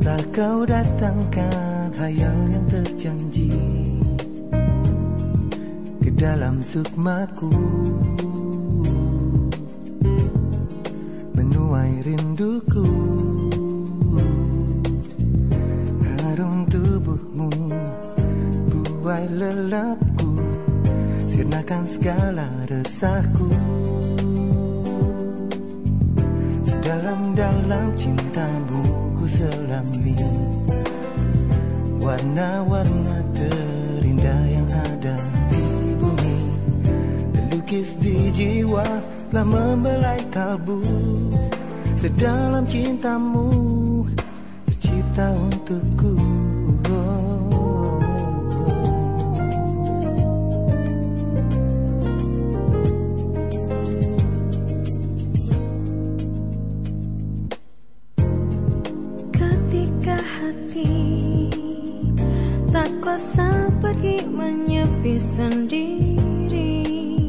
Telah kau datangkan hayal yang terjanji ke dalam sukmaku, menuai rinduku. Harum tubuhmu buai lelapku, sirnakan segala resahku. Sedalam-dalam cintamu ku selami warna-warna terindah yang ada di bumi. Terlukis di jiwa telah membelai kalbu. Sedalam cintamu tercipta untukku. Kuasa pergi menyepi sendiri,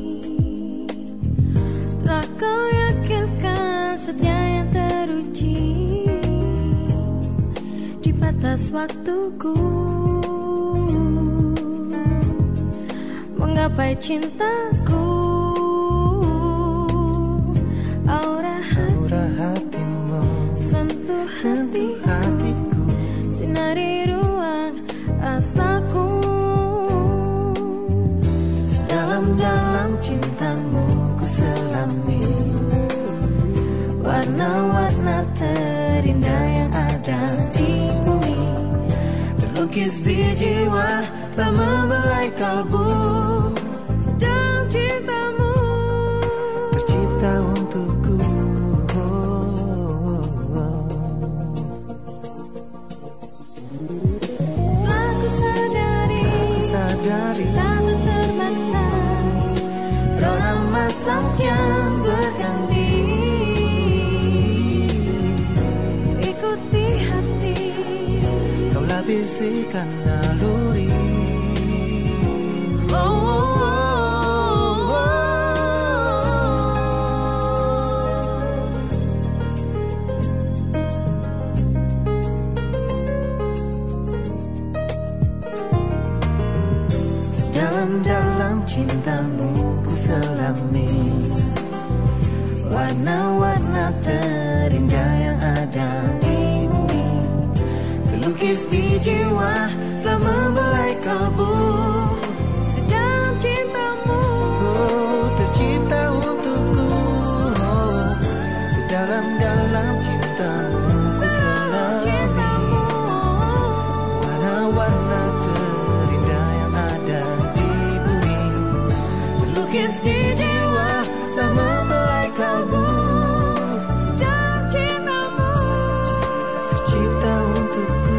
telah kau yakinkan setia yang teruji di batas waktuku, menggapai cintaku. Aura hatimu sentuh hatiku, sinari ruang asaku. Sedalam-dalam cintamu ku selami warna-warna terindah yang ada di bumi. Terlukis di jiwa telah membelai kalbu. Sedalam cintamu tercipta untukku. Tanpa terbatas, rona masak yang berganti. Ikuti hati, kau labisikan naluri. Oh, oh, oh, oh. Dalam cintamu ku selami warna-warna terindah yang ada di bumi. Terlukis di jiwa telah membelai kalbu. Sedalam cintamu tercipta untukku. Sedalam-dalam cintamu ku selami warna-warna terindah yang ada di bumi. Terlukis di jiwa telah membelai kalbu. Sedalam cintamu tercipta untukku.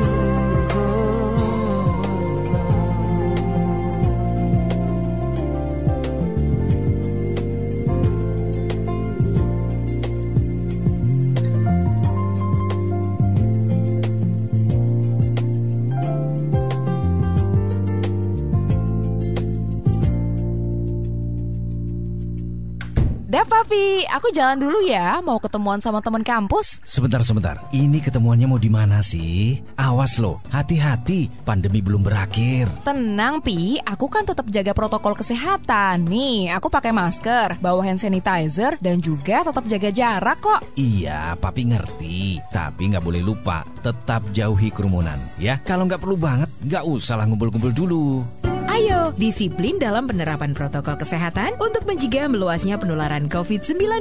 Dah Papi, aku jalan dulu ya, mau ketemuan sama teman kampus. Sebentar. Ini ketemuannya mau di mana sih? Awas loh, hati-hati, pandemi belum berakhir. Tenang Pi, aku kan tetap jaga protokol kesehatan. Nih, aku pakai masker, bawa hand sanitizer, dan juga tetap jaga jarak kok. Iya, Papi ngerti. Tapi nggak boleh lupa, tetap jauhi kerumunan. Ya, kalau nggak perlu banget, nggak usah lah ngumpul-ngumpul dulu. Ayo, disiplin dalam penerapan protokol kesehatan untuk mencegah meluasnya penularan COVID-19.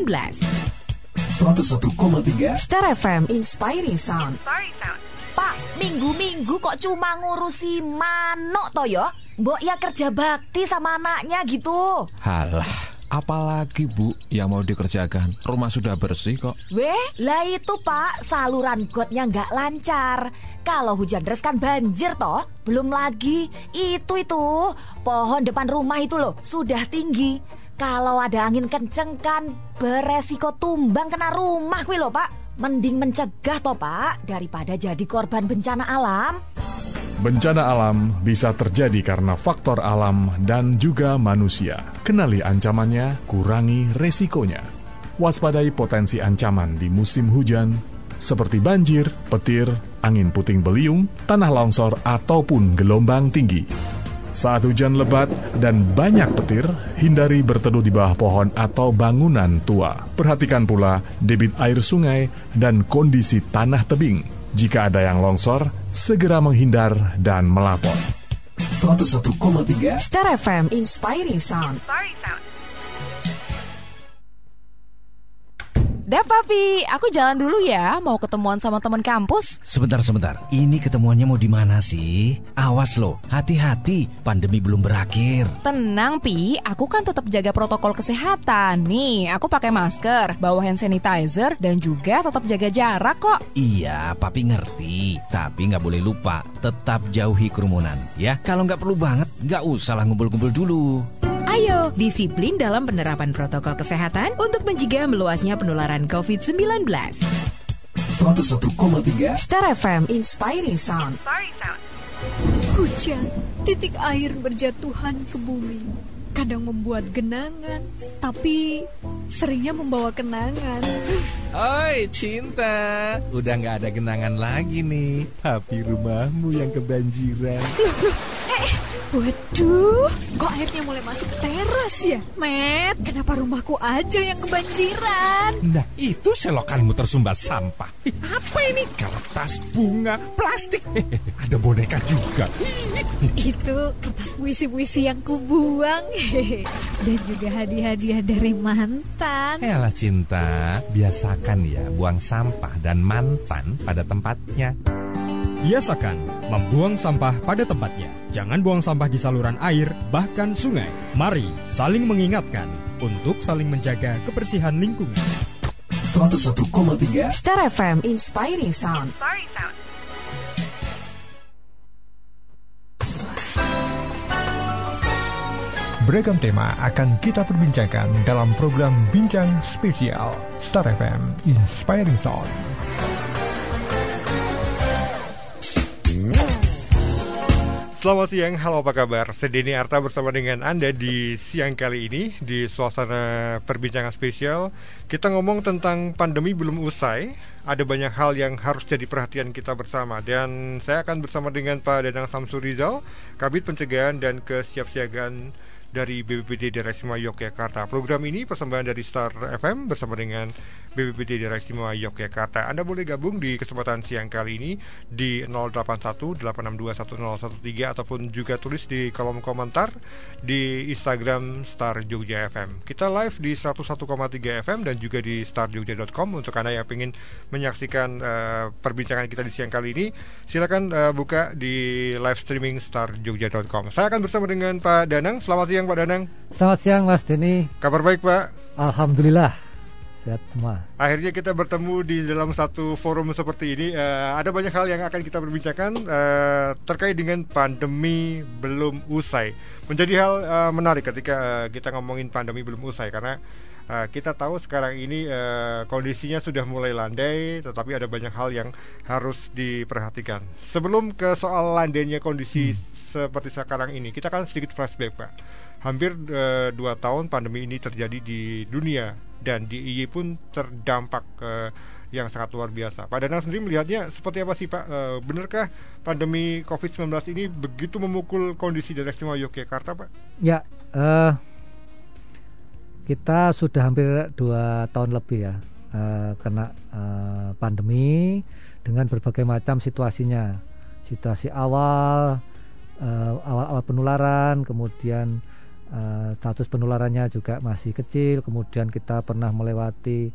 101,3 Star FM, Inspiring Sound. Pak, minggu-minggu kok cuma ngurusi manuk toh ya? Mbok ya kerja bakti sama anaknya gitu. Halah, apalagi Bu yang mau dikerjakan? Rumah sudah bersih kok. Weh, lah itu Pak, saluran gotnya nggak lancar. Kalau hujan deras kan banjir toh. Belum lagi itu pohon depan rumah itu loh sudah tinggi. Kalau ada angin kenceng kan beresiko tumbang kena rumah kuwi loh Pak. Mending mencegah toh Pak daripada jadi korban bencana alam. Bencana alam bisa terjadi karena faktor alam dan juga manusia. Kenali ancamannya, kurangi resikonya. Waspadai potensi ancaman di musim hujan, seperti banjir, petir, angin puting beliung, tanah longsor, ataupun gelombang tinggi. Saat hujan lebat dan banyak petir, hindari berteduh di bawah pohon atau bangunan tua. Perhatikan pula debit air sungai dan kondisi tanah tebing. Jika ada yang longsor, segera menghindar dan melapor. 101,3 Star FM Inspiring Sound. Dah Papi, aku jalan dulu ya, mau ketemuan sama teman kampus. Sebentar. Ini ketemuannya mau di mana sih? Awas loh, hati-hati, pandemi belum berakhir. Tenang Pi, aku kan tetap jaga protokol kesehatan. Nih, aku pakai masker, bawa hand sanitizer, dan juga tetap jaga jarak kok. Iya, Papi ngerti. Tapi nggak boleh lupa, tetap jauhi kerumunan. Ya, kalau nggak perlu banget, nggak usah lah ngumpul-ngumpul dulu. Ayo, disiplin dalam penerapan protokol kesehatan untuk mencegah meluasnya penularan COVID-19. 101,3 Star FM Inspiring Sound. Hujan, titik air berjatuhan ke bumi. Kadang membuat genangan, tapi seringnya membawa kenangan. Oi cinta, udah gak ada genangan lagi nih. Tapi rumahmu yang kebanjiran. Waduh, kok airnya mulai masuk ke teras ya? Met, kenapa rumahku aja yang kebanjiran? Nah, itu selokanmu tersumbat sampah. Apa ini? Kertas, bunga, plastik. Ada boneka juga. Itu kertas puisi-puisi yang kubuang. Dan juga hadiah-hadiah dari mantan. Elah cinta, biasakan ya buang sampah dan mantan pada tempatnya. Biasakan membuang sampah pada tempatnya. Jangan buang sampah di saluran air, bahkan sungai. Mari saling mengingatkan untuk saling menjaga kebersihan lingkungan. 101,3 Star FM Inspiring Sound. Beragam tema akan kita perbincangkan dalam program Bincang Spesial Star FM Inspiring Sound. Selamat siang, halo apa kabar? Saya Denny Arta bersama dengan Anda di siang kali ini di suasana perbincangan spesial. Kita ngomong tentang pandemi belum usai. Ada banyak hal yang harus jadi perhatian kita bersama. Dan saya akan bersama dengan Pak Danang Samsul Rizal, Kabid Pencegahan dan Kesiapsiagaan dari BPBD Daerah Istimewa Yogyakarta. Program ini persembahan dari Star FM bersama dengan BPBD Daerah Istimewa Yogyakarta. Anda boleh gabung di kesempatan siang kali ini di 081-862-1013 ataupun juga tulis di kolom komentar di Instagram Star Jogja FM. Kita live di 101,3 FM dan juga di starjogja.com. Untuk Anda yang ingin menyaksikan perbincangan kita di siang kali ini, silakan buka di live streaming starjogja.com. Saya akan bersama dengan Pak Danang. Selamat siang Pak Danang. Selamat siang Mas Denny. Kabar baik Pak? Alhamdulillah, sehat semua. Akhirnya kita bertemu di dalam satu forum seperti ini. Ada banyak hal yang akan kita perbincangkan terkait dengan pandemi belum usai. Menjadi hal menarik ketika kita ngomongin pandemi belum usai, karena kita tahu sekarang ini kondisinya sudah mulai landai, tetapi ada banyak hal yang harus diperhatikan. Sebelum ke soal landainya kondisi seperti sekarang ini, kita akan sedikit flashback Pak. Hampir 2 tahun pandemi ini terjadi di dunia, dan di IY pun terdampak yang sangat luar biasa. Pak Danang sendiri melihatnya seperti apa sih Pak? Benarkah pandemi COVID-19 ini begitu memukul kondisi Daerah Istimewa Yogyakarta Pak? Ya, kita sudah hampir 2 tahun lebih ya kena pandemi dengan berbagai macam situasinya. Situasi awal penularan, kemudian status penularannya juga masih kecil, kemudian kita pernah melewati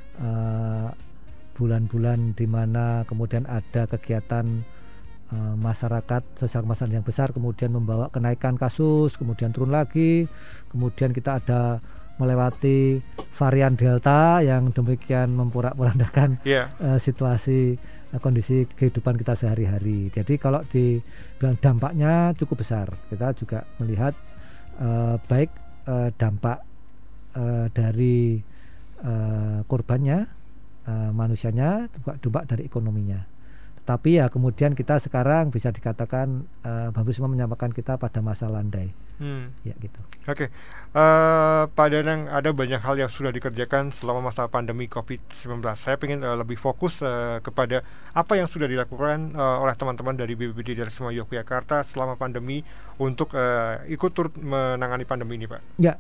bulan-bulan di mana kemudian ada kegiatan masyarakat, sosial masyarakat yang besar, kemudian membawa kenaikan kasus, kemudian turun lagi, kemudian kita ada melewati varian Delta yang demikian memporak-porandakan situasi kondisi kehidupan kita sehari-hari. Jadi kalau dibilang dampaknya cukup besar, kita juga melihat baik dampak dari korbannya, manusianya, juga dampak dari ekonominya. Tapi ya kemudian kita sekarang bisa dikatakan Mbak Risma menyampaikan kita pada masa landai. Ya gitu. Oke. Pak Danang, ada banyak hal yang sudah dikerjakan selama masa pandemi COVID-19. Saya ingin lebih fokus kepada apa yang sudah dilakukan oleh teman-teman dari BPBD Daerah Istimewa Yogyakarta selama pandemi untuk ikut turut menangani pandemi ini, Pak. Ya.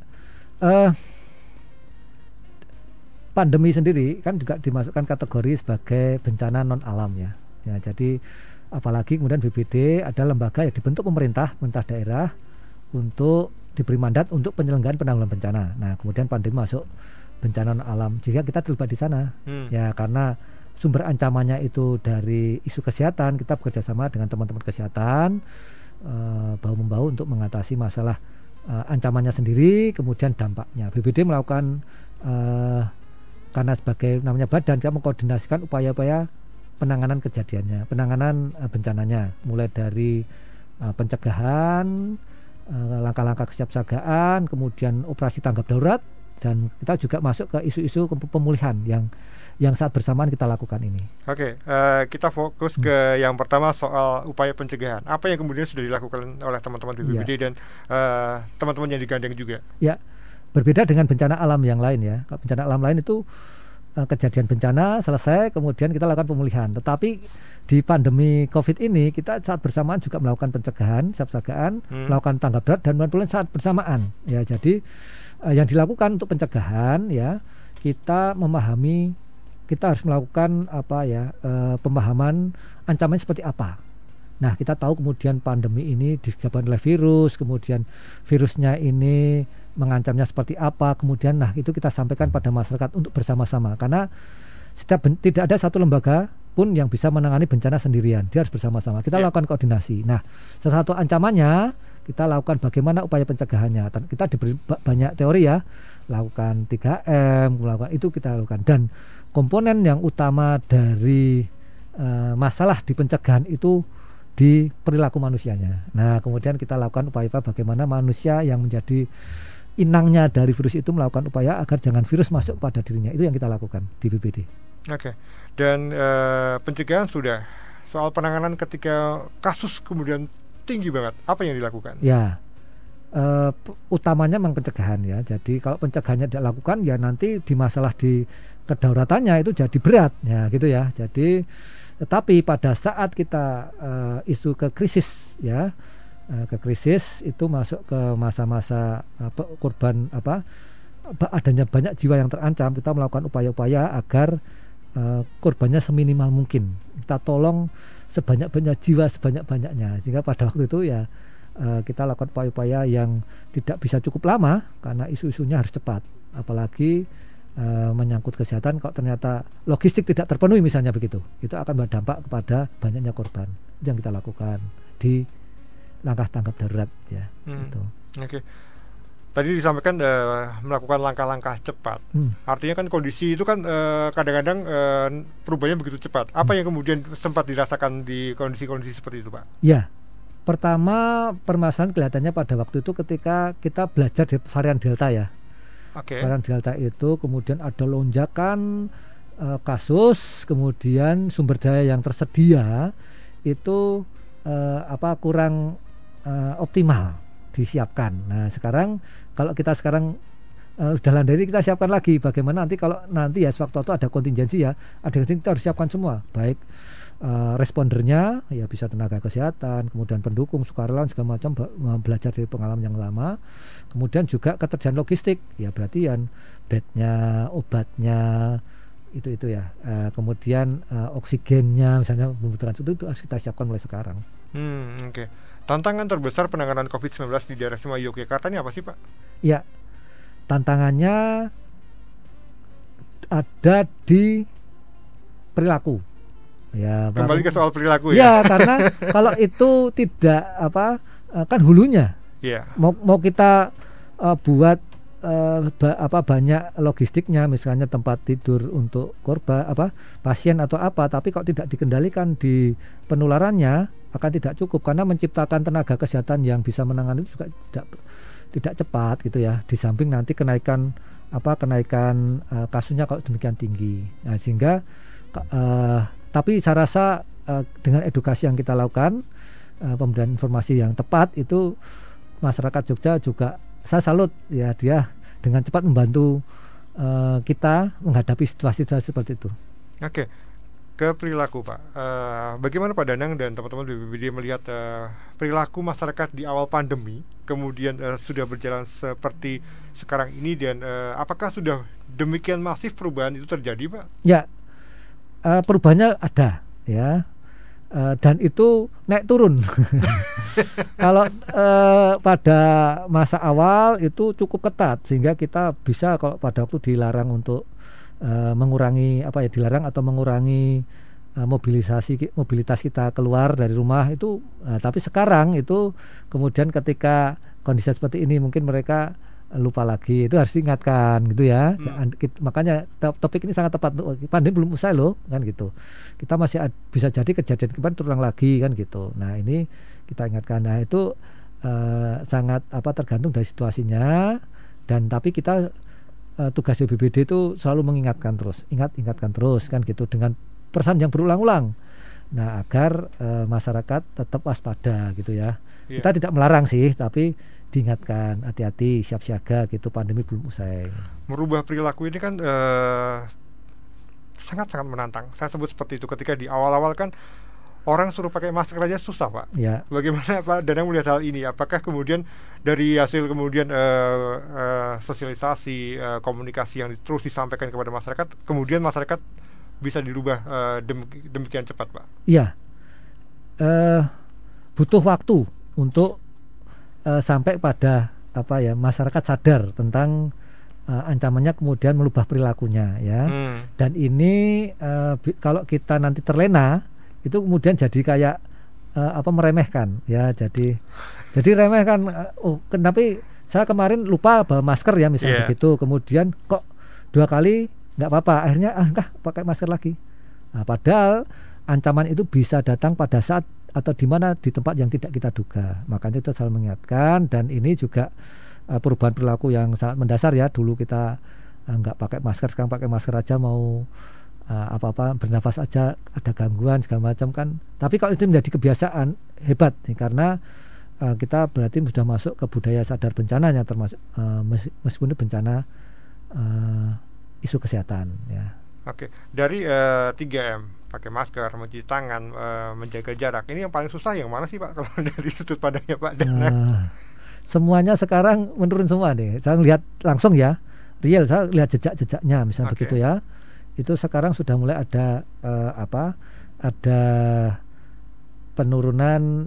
Pandemi sendiri kan juga dimasukkan kategori sebagai bencana non alam ya. Ya, jadi apalagi kemudian BPBD ada lembaga yang dibentuk pemerintah daerah untuk diberi mandat untuk penyelenggaraan penanggulangan bencana. Nah, kemudian pandemi masuk bencana non alam. Jika kita terlibat di sana, ya karena sumber ancamannya itu dari isu kesehatan, kita bekerjasama dengan teman-teman kesehatan bahu-membahu untuk mengatasi masalah ancamannya sendiri, kemudian dampaknya. BPBD melakukan karena sebagai namanya badan, kita mengkoordinasikan upaya-upaya penanganan kejadiannya, penanganan bencananya, mulai dari pencegahan, langkah-langkah kesiapsiagaan, kemudian operasi tanggap darurat, dan kita juga masuk ke isu-isu pemulihan yang saat bersamaan kita lakukan ini. Oke, kita fokus ke yang pertama soal upaya pencegahan. Apa yang kemudian sudah dilakukan oleh teman-teman BPBD dan teman-teman yang digandeng juga? Ya, berbeda dengan bencana alam yang lain ya. Bencana alam lain itu kejadian bencana selesai, kemudian kita lakukan pemulihan. Tetapi di pandemi COVID ini kita saat bersamaan juga melakukan pencegahan, kesiapsiagaan, melakukan tanggap darurat dan pemulihan saat bersamaan. Ya, jadi yang dilakukan untuk pencegahan ya, kita memahami, kita harus melakukan pemahaman ancamannya seperti apa. Nah, kita tahu kemudian pandemi ini disebabkan oleh virus, kemudian virusnya ini mengancamnya seperti apa, kemudian itu kita sampaikan pada masyarakat untuk bersama-sama, karena tidak ada satu lembaga pun yang bisa menangani bencana sendirian, dia harus bersama-sama. Kita lakukan koordinasi. Nah, salah satu ancamannya kita lakukan bagaimana upaya pencegahannya. Kita diberi banyak teori ya, lakukan 3M, melakukan itu kita lakukan, dan komponen yang utama dari masalah di pencegahan itu di perilaku manusianya. Nah, kemudian kita lakukan upaya bagaimana manusia yang menjadi inangnya dari virus itu melakukan upaya agar jangan virus masuk pada dirinya. Itu yang kita lakukan di BPBD. Oke. Dan pencegahan sudah. Soal penanganan ketika kasus kemudian tinggi banget, apa yang dilakukan? Ya, utamanya memang pencegahan ya. Jadi kalau pencegahannya tidak lakukan, ya nanti di masalah di kedaulatannya itu jadi berat ya, gitu ya. Jadi tetapi pada saat kita isu ke krisis ya, ke krisis itu masuk ke masa-masa korban adanya banyak jiwa yang terancam, kita melakukan upaya-upaya agar korbannya seminimal mungkin. Kita tolong sebanyak-banyak jiwa sebanyak-banyaknya, sehingga pada waktu itu ya kita lakukan upaya-upaya yang tidak bisa cukup lama karena isu-isunya harus cepat, apalagi menyangkut kesehatan. Kalau ternyata logistik tidak terpenuhi misalnya begitu, itu akan berdampak kepada banyaknya korban. Itu yang kita lakukan di langkah tanggap darurat ya. Gitu. Oke. Tadi disampaikan melakukan langkah-langkah cepat. Artinya kan kondisi itu kan kadang-kadang perubahannya begitu cepat. Apa yang kemudian sempat dirasakan di kondisi-kondisi seperti itu, Pak? Ya. Pertama, permasalahan kelihatannya pada waktu itu ketika kita belajar di varian Delta ya. Varian Delta itu kemudian ada lonjakan kasus, kemudian sumber daya yang tersedia itu kurang optimal disiapkan. Nah, sekarang kalau kita sekarang sudah landai, kita siapkan lagi bagaimana nanti kalau nanti ya sewaktu-waktu ada kontingensi ya, kita harus siapkan semua, baik respondernya ya, bisa tenaga kesehatan, kemudian pendukung, sukarelawan segala macam, belajar dari pengalaman yang lama, kemudian juga ketersediaan logistik ya, berarti yang bednya, obatnya itu ya, kemudian oksigennya misalnya membutuhkan itu harus kita siapkan mulai sekarang. Oke. Tantangan terbesar penanganan COVID-19 di daerah istimewa Yogyakarta ini apa sih, Pak? Ya, tantangannya ada di perilaku. Ya, kembali ke soal perilaku ya. Ya, karena kalau itu tidak kan hulunya. Yeah. Mau kita buat banyak logistiknya, misalnya tempat tidur untuk korban pasien atau apa, tapi kalau tidak dikendalikan di penularannya akan tidak cukup, karena menciptakan tenaga kesehatan yang bisa menangani itu juga tidak cepat gitu ya. Di samping nanti kenaikan kasusnya kalau demikian tinggi. Nah, sehingga tapi saya rasa dengan edukasi yang kita lakukan, pemberian informasi yang tepat, itu masyarakat Jogja juga saya salut ya, dia dengan cepat membantu kita menghadapi situasi-situasi seperti itu. Oke, ke perilaku Pak. Bagaimana Pak Danang dan teman-teman BPBD melihat perilaku masyarakat di awal pandemi, kemudian sudah berjalan seperti sekarang ini, dan apakah sudah demikian masif perubahan itu terjadi Pak? Ya, perubahannya ada ya, dan itu naik turun. Kalau pada masa awal itu cukup ketat sehingga kita bisa kalau pada waktu dilarang untuk mengurangi dilarang atau mengurangi mobilitas kita keluar dari rumah itu, tapi sekarang itu kemudian ketika kondisi seperti ini mungkin mereka lupa lagi, itu harus diingatkan gitu ya. Makanya topik ini sangat tepat, pandemi belum usai loh kan gitu, kita masih bisa jadi kejadian kemarin terulang lagi kan gitu. Nah ini kita ingatkan. Nah itu sangat tergantung dari situasinya, dan tapi kita tugas BPBD itu selalu mengingatkan terus, ingatkan terus kan gitu, dengan pesan yang berulang-ulang. Nah agar masyarakat tetap waspada gitu ya. Yeah. Kita tidak melarang sih, tapi diingatkan hati-hati, siap siaga gitu, pandemi belum usai. Merubah perilaku ini kan sangat-sangat menantang. Saya sebut seperti itu ketika di awal-awal kan orang suruh pakai masker aja susah Pak. Ya. Bagaimana Pak Danang melihat hal ini? Apakah kemudian dari hasil kemudian sosialisasi, komunikasi yang terus disampaikan kepada masyarakat, kemudian masyarakat bisa dirubah demikian cepat Pak? Iya, butuh waktu untuk sampai pada masyarakat sadar tentang ancamannya, kemudian merubah perilakunya ya. Dan ini kalau kita nanti terlena, itu kemudian jadi kayak meremehkan ya, jadi remehkan. Tapi saya kemarin lupa bawa masker ya misalnya begitu, kemudian kok 2 kali nggak apa-apa, akhirnya pakai masker lagi. Nah, padahal ancaman itu bisa datang pada saat atau di mana di tempat yang tidak kita duga. Makanya itu selalu mengingatkan, dan ini juga perubahan perilaku yang sangat mendasar ya. Dulu kita nggak pakai masker, sekarang pakai masker aja, mau bernafas aja ada gangguan segala macam kan. Tapi kalau itu menjadi kebiasaan, hebat nih, karena kita berarti sudah masuk ke budaya sadar bencananya, termasuk meskipun itu bencana isu kesehatan ya. Oke, dari 3M, pakai masker, mencuci tangan, menjaga jarak, ini yang paling susah yang mana sih Pak kalau dari sudut pandangnya Pak Danang? Semuanya sekarang menurun semua nih. Saya lihat langsung ya, real, saya lihat jejak-jejaknya misalnya begitu ya. Itu sekarang sudah mulai ada ada penurunan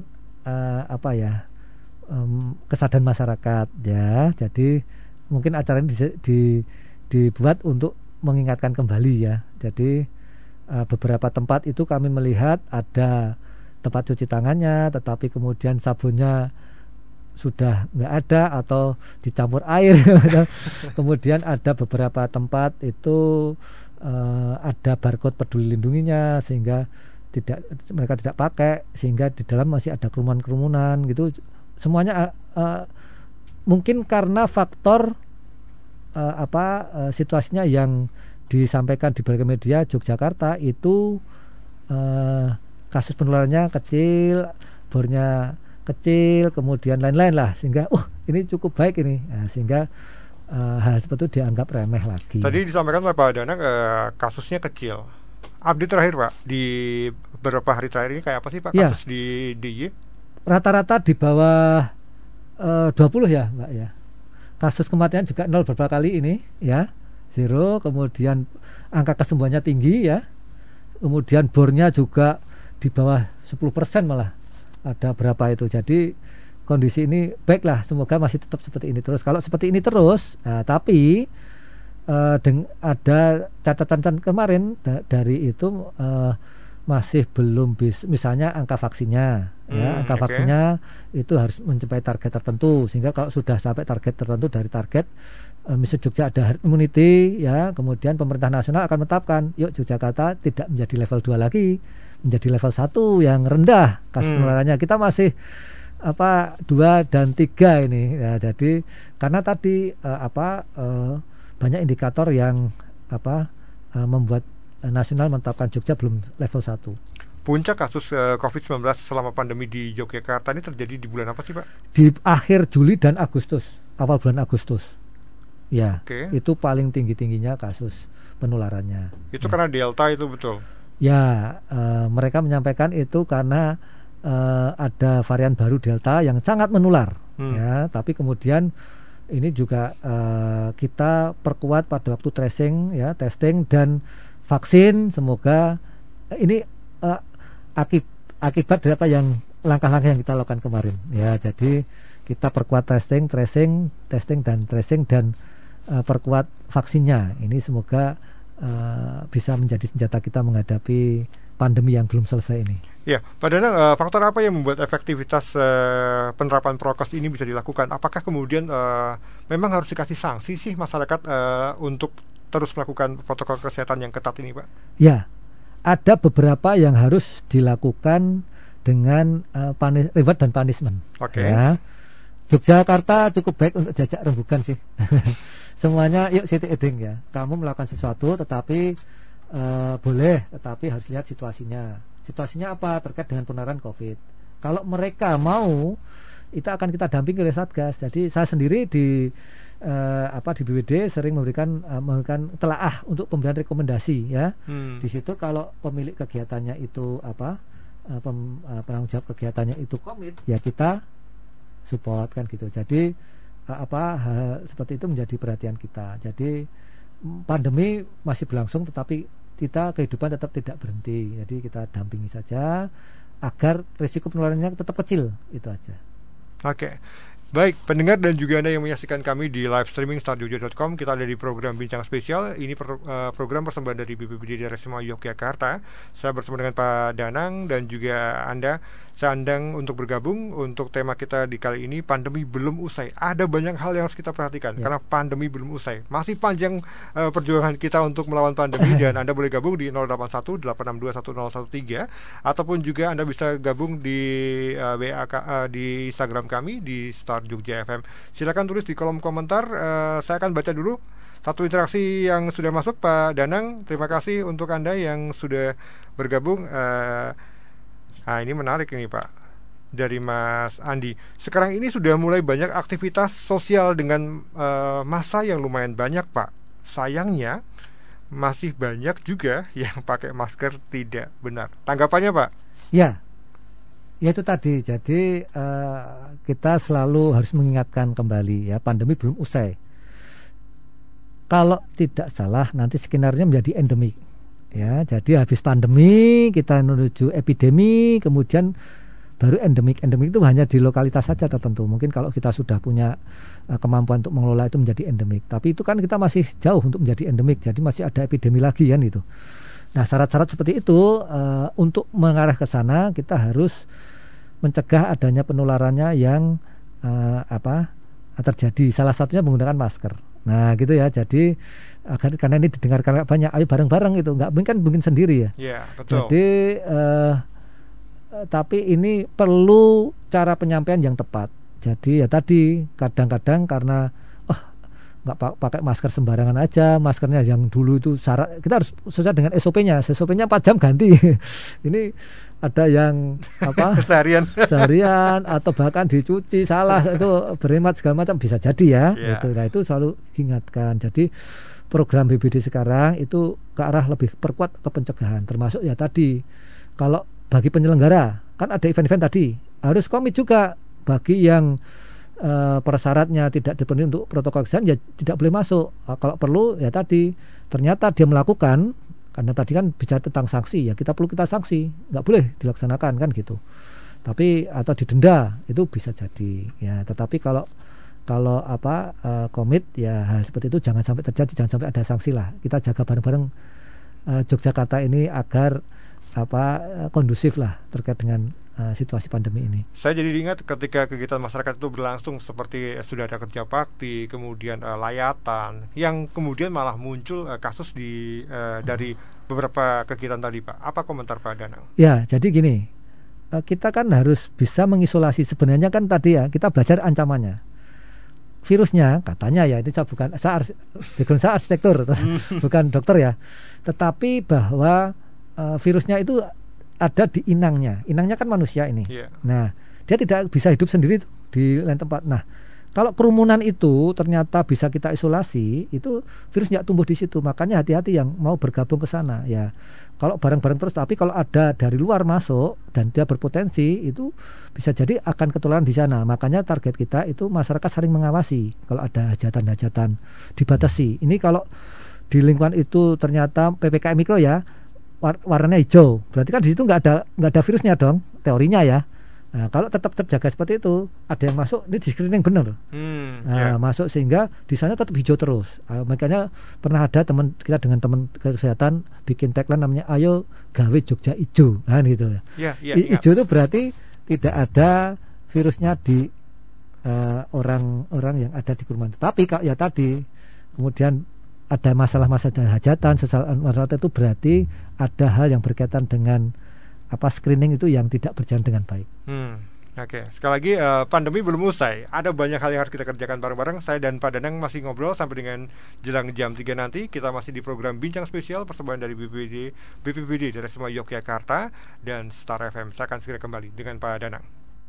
kesadaran masyarakat ya. Jadi mungkin acara ini dibuat untuk mengingatkan kembali ya. Jadi beberapa tempat itu kami melihat ada tempat cuci tangannya, tetapi kemudian sabunnya sudah nggak ada atau dicampur air. Kemudian ada beberapa tempat itu ada barcode peduli lindunginya, sehingga mereka tidak pakai, sehingga di dalam masih ada kerumunan gitu. Semuanya mungkin karena faktor situasinya yang disampaikan di berbagai media. Yogyakarta itu kasus penularannya kecil, bornya kecil, kemudian lain-lain lah, sehingga ini cukup baik ini. Nah, sehingga hal seperti itu dianggap remeh lagi. Tadi disampaikan oleh Pak Danang kasusnya kecil. Update terakhir Pak, di beberapa hari terakhir ini kayak apa sih Pak kasus di DIY? Rata-rata di bawah 20 ya Mbak ya. Kasus kematian juga 0 beberapa kali ini ya, 0. Kemudian angka kesembuhannya tinggi ya. Kemudian bornya juga di bawah 10% malah ada berapa itu. Jadi kondisi ini baiklah, semoga masih tetap seperti ini terus. Kalau seperti ini terus, tapi ada catatan kemarin dari itu masih belum bisa, misalnya angka vaksinnya ya, angka vaksinnya itu harus mencapai target tertentu, sehingga kalau sudah sampai target tertentu dari target misalnya Jogja ada herd immunity ya, kemudian pemerintah nasional akan menetapkan yuk Yogyakarta tidak menjadi level 2 lagi, menjadi level 1 yang rendah kasus penularannya. Kita masih 2 dan 3 ini ya. Jadi karena tadi banyak indikator yang membuat nasional menetapkan Jogja belum level 1. puncak kasus COVID-19 selama pandemi di Yogyakarta ini terjadi di bulan apa sih Pak? Di akhir Juli dan Agustus, awal bulan Agustus. Ya, itu paling tinggi-tingginya kasus penularannya. Itu karena Delta itu betul? Ya, mereka menyampaikan itu karena ada varian baru Delta yang sangat menular. Ya, tapi kemudian ini juga kita perkuat pada waktu tracing, ya, testing dan vaksin. Semoga ini akibat dari apa yang langkah-langkah yang kita lakukan kemarin. Ya, jadi kita perkuat testing dan tracing dan perkuat vaksinnya. Ini semoga bisa menjadi senjata kita menghadapi pandemi yang belum selesai ini. Ya, Pak Danang, faktor apa yang membuat efektivitas penerapan prokes ini bisa dilakukan? Apakah kemudian memang harus dikasih sanksi sih masyarakat untuk terus melakukan protokol kesehatan yang ketat ini, Pak? Ya, ada beberapa yang harus dilakukan dengan reward dan punishment. Oke. Ya. Yogyakarta cukup baik untuk jajak rembukan sih. Semuanya yuk city eding ya. Kamu melakukan sesuatu tetapi boleh, tetapi harus lihat situasinya. Situasinya apa terkait dengan penularan COVID. Kalau mereka mau, itu akan kita dampingi oleh Satgas. Jadi saya sendiri di BWD sering memberikan telaah untuk pemberian rekomendasi ya. Di situ kalau pemilik kegiatannya itu penanggung jawab kegiatannya itu komit, ya kita support kan gitu. Jadi hal seperti itu menjadi perhatian kita. Jadi pandemi masih berlangsung tetapi kehidupan tetap tidak berhenti. Jadi kita dampingi saja agar risiko penularannya tetap kecil, itu aja. Oke. Baik, pendengar dan juga Anda yang menyaksikan kami di live streaming startjogja.com. Kita ada di program Bincang Spesial. Ini program persembahan dari BPBD Daerah Istimewa Yogyakarta. Saya bersama dengan Pak Danang dan juga Anda. Saya undang untuk bergabung untuk tema kita di kali ini, pandemi belum usai. Ada banyak hal yang harus kita perhatikan karena pandemi belum usai. Masih panjang perjuangan kita untuk melawan pandemi dan Anda boleh gabung di 081-862-1013 ataupun juga Anda bisa gabung di di Instagram kami di Start Jogja FM. Silakan tulis di kolom komentar. Saya akan baca dulu satu interaksi yang sudah masuk. Pak Danang, terima kasih untuk Anda yang sudah bergabung. Ini menarik ini Pak, dari Mas Andi. Sekarang ini sudah mulai banyak aktivitas sosial dengan massa yang lumayan banyak Pak. Sayangnya masih banyak juga yang pakai masker tidak benar. Tanggapannya Pak? Ya itu tadi. Jadi kita selalu harus mengingatkan kembali ya, pandemi belum usai. Kalau tidak salah nanti skenario menjadi endemik. Ya, jadi habis pandemi kita menuju epidemi, kemudian baru endemik. Endemik itu hanya di lokalitas saja tertentu. Mungkin kalau kita sudah punya kemampuan untuk mengelola itu menjadi endemik. Tapi itu kan kita masih jauh untuk menjadi endemik. Jadi masih ada epidemi lagi kan itu. Nah, syarat-syarat seperti itu untuk mengarah ke sana kita harus mencegah adanya penularannya yang terjadi. Salah satunya menggunakan masker. Nah gitu ya, jadi karena ini didengarkan banyak, ayo bareng-bareng itu, nggak mungkin sendiri ya. Iya, betul. Jadi tapi ini perlu cara penyampaian yang tepat. Jadi ya tadi kadang-kadang karena nggak pakai masker sembarangan aja, maskernya yang dulu itu syarat, kita harus sesuai dengan SOP-nya 4 jam ganti. Ini ada yang seharian atau bahkan dicuci salah, itu berhemat segala macam bisa jadi ya. Gitu. Nah itu selalu diingatkan. Jadi program BPBD sekarang itu ke arah lebih perkuat ke pencegahan, termasuk ya tadi kalau bagi penyelenggara kan ada event-event tadi harus komit juga. Bagi yang persyaratnya tidak dipenuhi untuk protokol kesehatan ya tidak boleh masuk. Kalau perlu ya tadi ternyata dia melakukan, karena tadi kan bicara tentang sanksi ya, kita sanksi, nggak boleh dilaksanakan kan gitu. Tapi atau didenda itu bisa jadi ya. Tetapi kalau komit ya hal seperti itu jangan sampai terjadi, jangan sampai ada sanksi lah. Kita jaga bareng-bareng Yogyakarta ini agar kondusif lah terkait dengan situasi pandemi ini. Saya jadi ingat ketika kegiatan masyarakat itu berlangsung seperti sudah ada kerja bakti, kemudian layatan, yang kemudian malah muncul kasus dari beberapa kegiatan tadi Pak. Apa komentar Pak Danang? Ya, jadi gini, kita kan harus bisa mengisolasi. Sebenarnya kan tadi ya kita belajar ancamannya. Virusnya katanya ya, itu saya arsitektur bukan dokter ya, tetapi bahwa virusnya itu ada di inangnya. Inangnya kan manusia ini. Nah, dia tidak bisa hidup sendiri tuh di lain tempat. Nah, kalau kerumunan itu ternyata bisa kita isolasi, itu virus nggak tumbuh di situ. Makanya hati-hati yang mau bergabung ke sana. Ya, kalau bareng-bareng terus, tapi kalau ada dari luar masuk dan dia berpotensi, itu bisa jadi akan ketularan di sana. Makanya target kita itu masyarakat saling mengawasi. Kalau ada hajatan-hajatan dibatasi. Ini kalau di lingkungan itu ternyata PPKM mikro ya, warnanya hijau. Berarti kan di situ nggak ada virusnya dong, teorinya ya. Nah, kalau tetap terjaga seperti itu, ada yang masuk, ini di screening benar. Masuk sehingga di sana tetap hijau terus. Makanya pernah ada teman kita dengan teman kesehatan bikin tagline namanya "Ayo gawe Jogja Ijo", kan gitu. Ijo itu berarti tidak ada virusnya di orang-orang yang ada di kerumunan. Tapi ya tadi kemudian ada masalah-masalah hajatan, masalah itu berarti ada hal yang berkaitan dengan screening itu yang tidak berjalan dengan baik. Oke. Sekali lagi pandemi belum usai. Ada banyak hal yang harus kita kerjakan bareng-bareng. Saya dan Pak Danang masih ngobrol sampai dengan jelang jam 3 nanti. Kita masih di program Bincang Spesial persembahan dari BPBD dari semua Yogyakarta dan Star FM. Saya akan segera kembali dengan Pak Danang.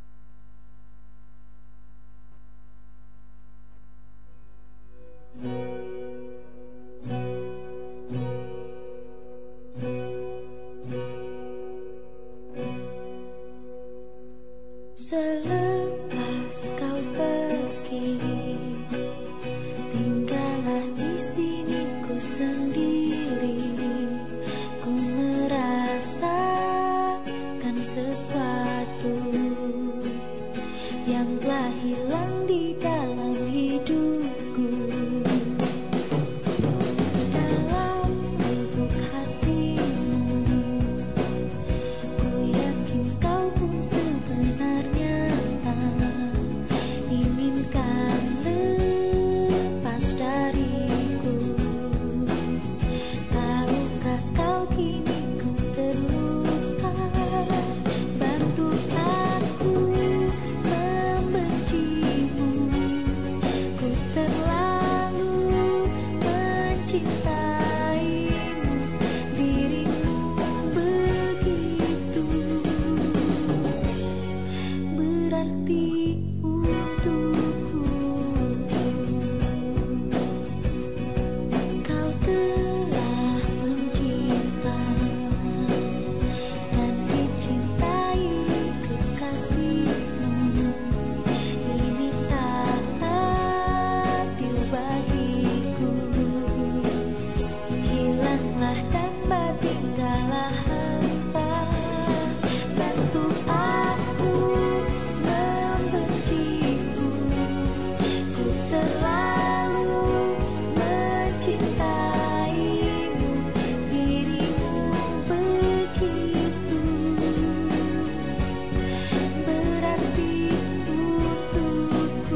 Selepas kau pergi, tinggallah di sini ku sendiri. Ku merasakan sesuatu yang telah hilang di dalam hidupku. Dalam lubuk hatimu, ku yakin kau pun sebenarnya inginkan lepas dariku. Tahukah kau kini ku terluka? Bantu aku membencimu. Ku terlalu mencintaimu, dirimu begitu berarti untukku. Kau telah mencinta dan dicintai kekasihmu. Ini tak adil bagiku. Hilanglah dan tinggallah hamba. Bantu aku membencimu. Ku terlalu mencintaimu, dirimu begitu berarti untukku.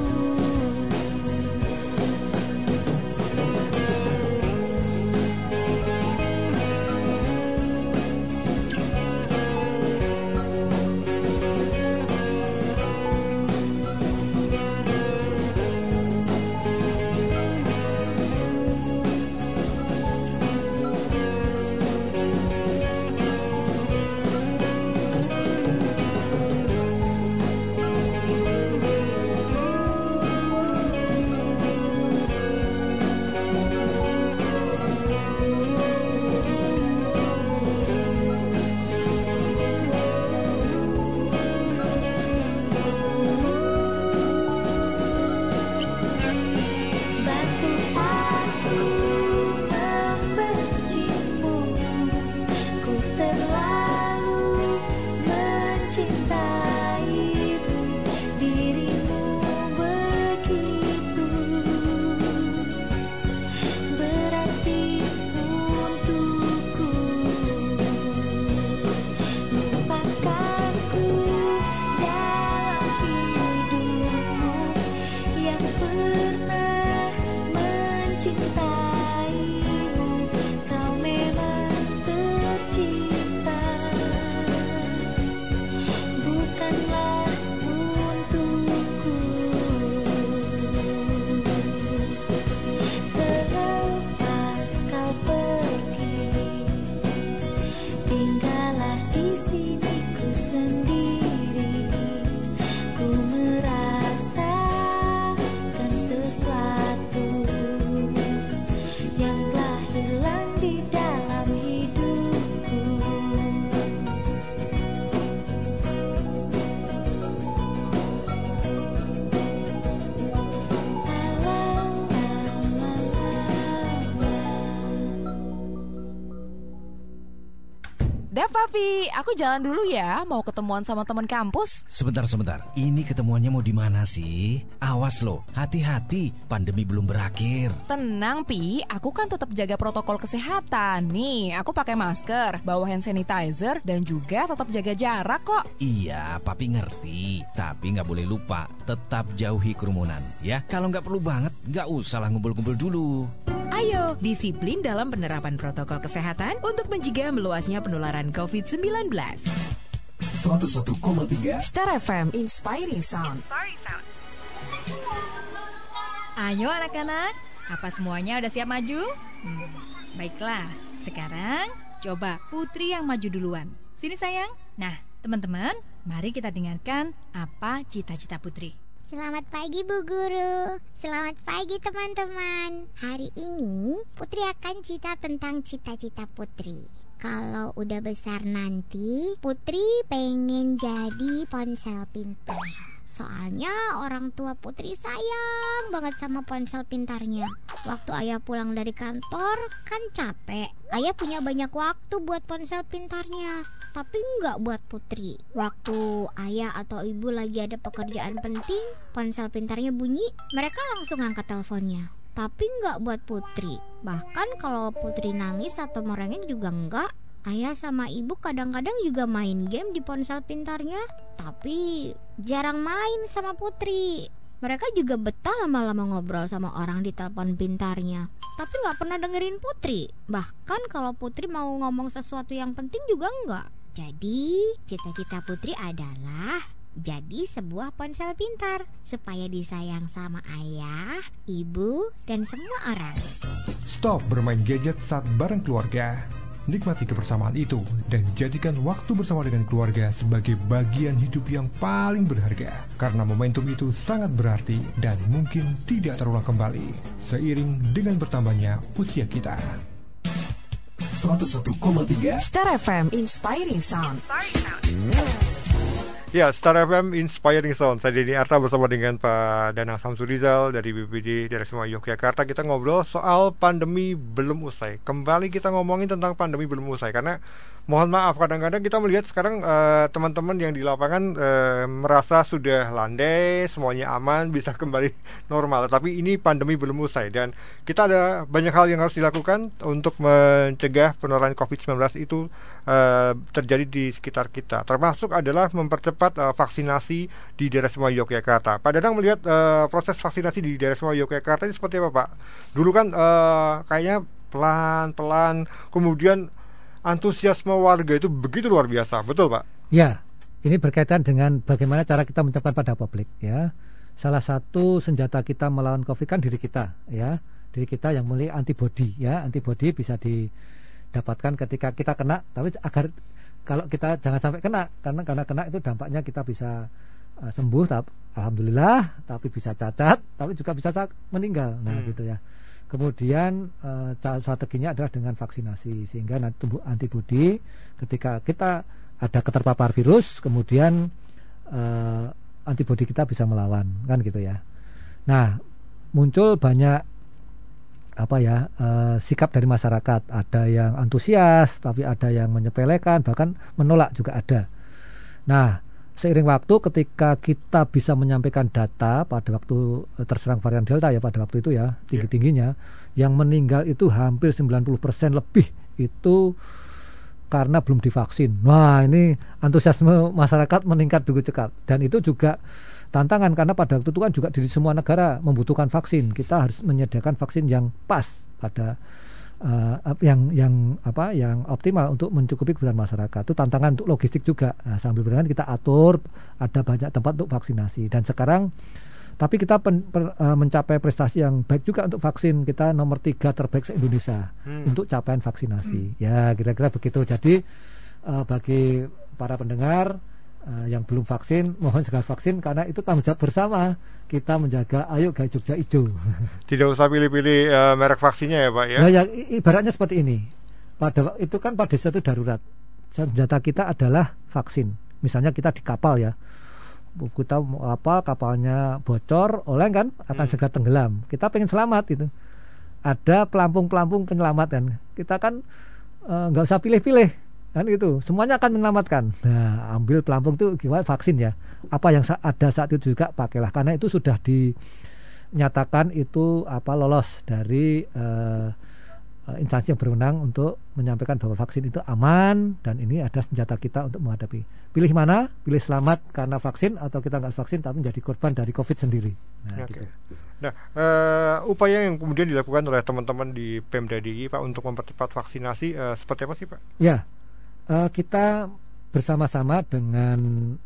Bantu aku membencimu. Ku terlalu mencintaimu, dirimu begitu berarti untukku. Lupakanku dalam hidupmu yang pernah mencintaimu. Kau memang tercinta, bukan apa, Pi? Aku jalan dulu ya, mau ketemuan sama teman kampus. Sebentar. Ini ketemuannya mau di mana sih? Awas loh, hati-hati, pandemi belum berakhir. Tenang, Pi, aku kan tetap jaga protokol kesehatan. Nih, aku pakai masker, bawa hand sanitizer, dan juga tetap jaga jarak kok. Iya, Papi ngerti. Tapi nggak boleh lupa, tetap jauhi kerumunan. Ya, kalau nggak perlu banget, nggak usah lah ngumpul-ngumpul dulu. Ayo, disiplin dalam penerapan protokol kesehatan untuk mencegah meluasnya penularan COVID-19. 101,3 Star FM Inspiring Sound. Ayo anak-anak, apa semuanya udah siap maju? Baiklah, sekarang coba Putri yang maju duluan. Sini sayang. Nah, teman-teman, mari kita dengarkan apa cita-cita Putri. Selamat pagi Bu Guru. Selamat pagi teman-teman. Hari ini Putri akan cerita tentang cita-cita Putri. Kalau udah besar nanti, Putri pengen jadi ponsel pintar. Soalnya orang tua Putri sayang banget sama ponsel pintarnya. Waktu ayah pulang dari kantor kan capek. Ayah punya banyak waktu buat ponsel pintarnya, tapi nggak buat Putri. Waktu ayah atau ibu lagi ada pekerjaan penting, ponsel pintarnya bunyi, mereka langsung angkat teleponnya. Tapi nggak buat Putri. Bahkan kalau Putri nangis atau merengek juga nggak. Ayah sama ibu kadang-kadang juga main game di ponsel pintarnya, tapi jarang main sama Putri. Mereka juga betah lama-lama ngobrol sama orang di telepon pintarnya, tapi gak pernah dengerin Putri. Bahkan kalau Putri mau ngomong sesuatu yang penting juga enggak. Jadi cita-cita Putri adalah jadi sebuah ponsel pintar, supaya disayang sama ayah, ibu, dan semua orang. Stop bermain gadget saat bareng keluarga. Nikmati kebersamaan itu dan jadikan waktu bersama dengan keluarga sebagai bagian hidup yang paling berharga. Karena momentum itu sangat berarti dan mungkin tidak terulang kembali seiring dengan bertambahnya usia kita. 101,3 Star FM Inspiring Sound. Ya, Star FM Inspiring Sound. Saya Denny Arta bersama dengan Pak Danang Samsurizal dari BPD Daerah Istimewa Yogyakarta. Kita ngobrol soal pandemi belum usai. Kembali kita ngomongin tentang pandemi belum usai, karena mohon maaf kadang-kadang kita melihat sekarang teman-teman yang di lapangan merasa sudah landai, semuanya aman, bisa kembali normal. Tapi ini pandemi belum usai dan kita ada banyak hal yang harus dilakukan untuk mencegah penularan COVID-19 itu terjadi di sekitar kita. Termasuk adalah mempercepat vaksinasi di daerah Istimewa Yogyakarta. Pak Danang melihat proses vaksinasi di daerah Istimewa Yogyakarta ini seperti apa, Pak? Dulu kan kayaknya pelan-pelan, kemudian antusiasme warga itu begitu luar biasa, betul Pak? Ya, ini berkaitan dengan bagaimana cara kita mencapai pada publik, ya. Salah satu senjata kita melawan COVID kan diri kita, ya. Diri kita yang memiliki antibodi, ya. Antibodi bisa didapatkan ketika kita kena, tapi agar kalau kita jangan sampai kena, karena kena itu dampaknya kita bisa sembuh, alhamdulillah, tapi bisa cacat, tapi juga bisa meninggal, nah gitu ya. Kemudian strateginya adalah dengan vaksinasi, sehingga nanti tumbuh antibodi ketika kita ada keterpapar virus, kemudian antibodi kita bisa melawan, kan gitu ya. Nah, muncul banyak sikap dari masyarakat, ada yang antusias, tapi ada yang menyepelekan, bahkan menolak juga ada. Nah, seiring waktu ketika kita bisa menyampaikan data pada waktu terserang varian Delta ya, pada waktu itu ya, tinggi-tingginya, yang meninggal itu hampir 90% lebih itu karena belum divaksin. Wah, ini antusiasme masyarakat meningkat begitu cepat. Dan itu juga tantangan karena pada waktu itu kan juga di semua negara membutuhkan vaksin. Kita harus menyediakan vaksin yang pas pada yang optimal untuk mencukupi kebutuhan masyarakat. Itu tantangan untuk logistik juga. Nah, sambil berjalan kita atur ada banyak tempat untuk vaksinasi. Dan sekarang tapi kita mencapai prestasi yang baik juga untuk vaksin. Kita nomor 3 terbaik se-Indonesia untuk capaian vaksinasi. Ya, kira-kira begitu. Jadi bagi para pendengar yang belum vaksin, mohon segera vaksin karena itu tanggung jawab bersama kita menjaga ayo guys Jogja hijau. Tidak usah pilih-pilih merek vaksinnya ya Pak ya. Nah, ya ibaratnya seperti ini. Itu kan pada satu darurat. Senjata kita adalah vaksin. Misalnya kita di kapal ya. Kita kapalnya bocor, oleng kan akan segera tenggelam. Kita pengen selamat itu. Ada pelampung-pelampung penyelamat kan. Kita kan nggak usah pilih-pilih. Kan itu semuanya akan menyelamatkan. Nah, ambil pelampung itu gimana vaksin ya. Apa yang ada saat itu juga pakailah, karena itu sudah dinyatakan itu lolos dari instansi yang berwenang untuk menyampaikan bahwa vaksin itu aman dan ini ada senjata kita untuk menghadapi. Pilih mana? Pilih selamat karena vaksin atau kita nggak vaksin tapi menjadi korban dari COVID sendiri. Nah, Oke. gitu. Nah, upaya yang kemudian dilakukan oleh teman-teman di Pemda DIY, Pak, untuk mempercepat vaksinasi seperti apa sih, Pak? Ya, kita bersama-sama dengan